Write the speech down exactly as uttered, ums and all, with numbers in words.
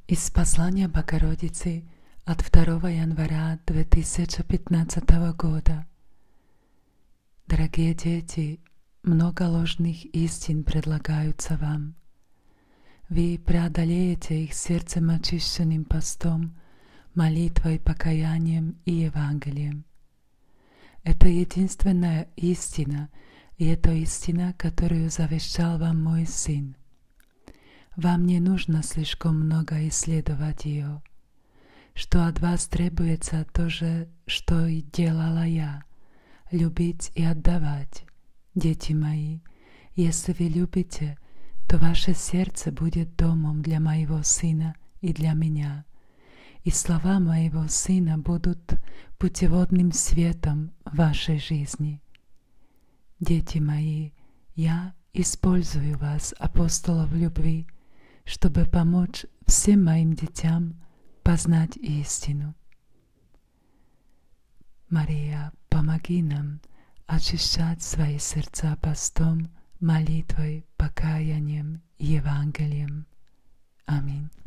Из послания Богородицы от второго января две тысячи пятнадцатого года. Дорогие дети, много ложных истин предлагаются вам. Вы преодолеете их сердцем очищенным постом, молитвой, покаянием и Евангелием. Это единственная истина, и это истина, которую завещал вам мой Сын. Вам не нужно слишком много исследовать ее. Что от вас требуется то же, что и делала я — любить и отдавать. Дети мои, если вы любите, то ваше сердце будет домом для моего Сына и для меня, и слова моего Сына будут путеводным светом в вашей жизни. Дети мои, я использую вас, апостолов любви, чтобы помочь всем моим детям познать истину. Мария, помоги нам очищать свои сердца постом, молитвой, покаянием и Евангелием. Аминь.